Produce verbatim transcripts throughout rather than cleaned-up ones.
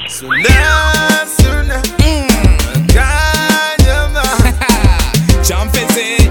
Suna, suna, kanyama. Champese,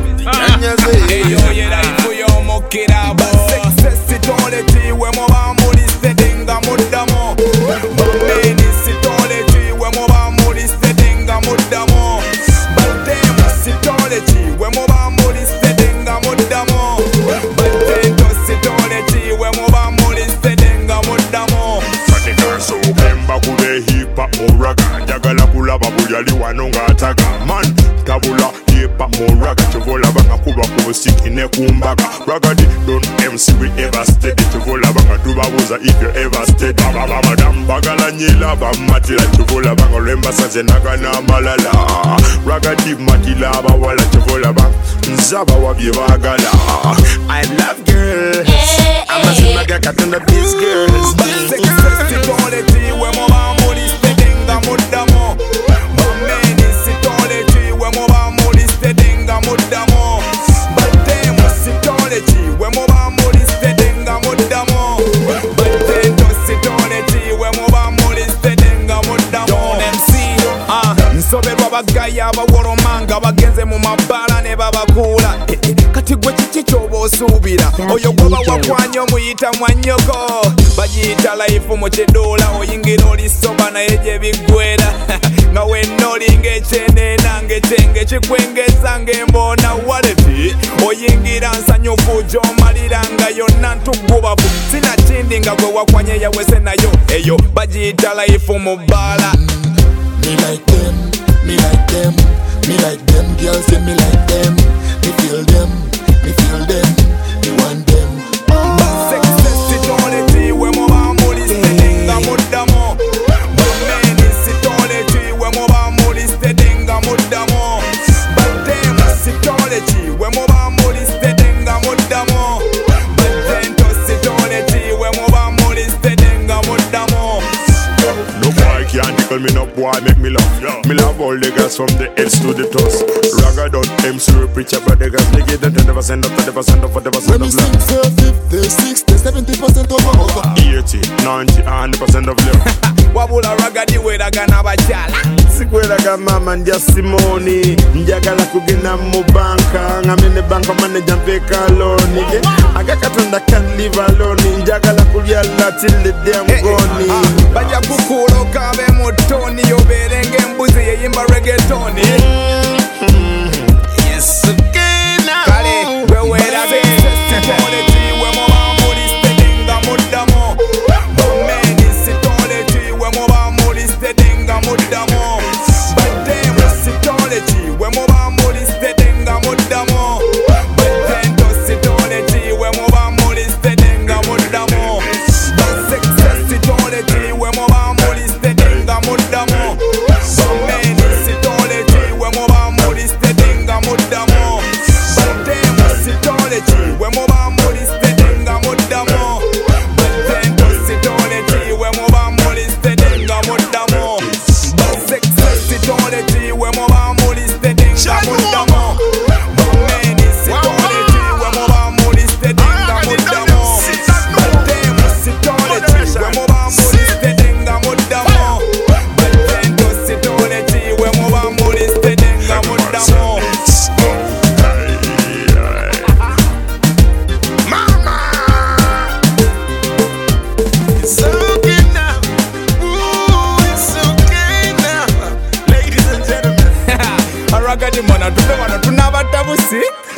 eyo yera ifuyo mokera bo. Sexy toleti we mo ba muri stedenga modamo. Bameni sitoleti we mo ba muri stedenga modamo. Baltemo sitoleti we mo ba muri stedenga modamo. Baltento sitoleti we mo ba muri stedenga modamo. Fatika so bemba kule hip hop moraga. Jagala kula babu yali wanonga ataga. Man tabula hip hop moraga. Chovola banga kuba kubusiki ne kumbaga. Ragadi don't M C we ever steady. Chovola banga tubabuza if you ever steady. Baba baba dam bagala nyila bamatila. Chovola banga lemba saze naga na malala. Ragadi matila bawala. Chovola banga nzaba wabye bagala. I love girls. I'm a simaga katunda these girls. Sexy toleti we mo ba muri stedenga modamo. Bameni sitoleti we mo ba muri stedenga modamo. Baltemo sitoleti we mo ba muri stedenga modamo. Baltento sitoleti we mo ba muri stedenga modamo. Don M C ah nsoberwa bagaya baworomanga bagenze mu mabala ne babakula. Kati gwe kiki kyoba osuubira oyo gwoba wakwanya omuyita mwanyoko bagiyita life mu kiduula oyingira olisoba naye gye biggwera nga wenna olinga ekyendeena ng'ekyenge kikwengeza ng'emboona waleti oyingira nsanyufu gy'omalira nga yonna ntugubavu sinakindi nga gwe wakwanya eyawese nayo eyo bagiyita life mu bbaala. Me like them, me like them, me like them girls, say me like them. Me feel them, me feel them, me want them. Sexy toleti we mo ba muri stedenga modamo. Bameni sitoleti we mo ba muri stedenga modamo. Baltemo sitoleti we mo ba muri stedenga modamo. Baltento sitoleti we mo ba muri stedenga modamo. No boy can't tickle me, no boy make me laugh. Yeah. Me love all the girls from the heads to the toes. Ragga don't M C we preach about the girls. They get them ten percent up, thirty percent up, forty percent When me of sing love. for fifty, sixty, seventy percent over over. eighty, ninety, one hundred percent of love. Wabula ragadi weraga n'abakyala. Sikweraga mama ndya Simoni. Njagala kugenda mu banka ngambe ne banka manager mpeka loan. Aga katonda can't live alone. Njagala kulya la till the day I'm gone. Bajja kukuula okabe mu ttoni obeere ng'embuzi yeyimba reggaetoni. Yes, okay now. Kale gwe weerabe sitoleti we mo ba muri stedenga modamo. Bameni sitoleti we mo ba muri stedenga modamo. Baltemo sitoleti we mo ba muri stedenga modamo. Baltento sitoleti we mo ba muri stedenga modamo. Sexy sitoleti we mo ba muri stedenga modamo. Bameni sitoleti we mo ba muri stedenga modamo. Baltemo sitoleti we mo ba muri stedenga modamo. Baltento sitoleti we mo ba muri stedenga modamo. Sexy sitoleti we mo ba muri stedenga modamo. Bameni sitoleti we mo ba muri stedenga modamo. Baltemo sitoleti we mo ba muri stedenga modamo. Baltento sitoleti we mo ba muri stedenga modamo. It's okay now. Ooh, it's okay now. Ladies and gentlemen. Aragadi mana tupe wana tunabatabusi.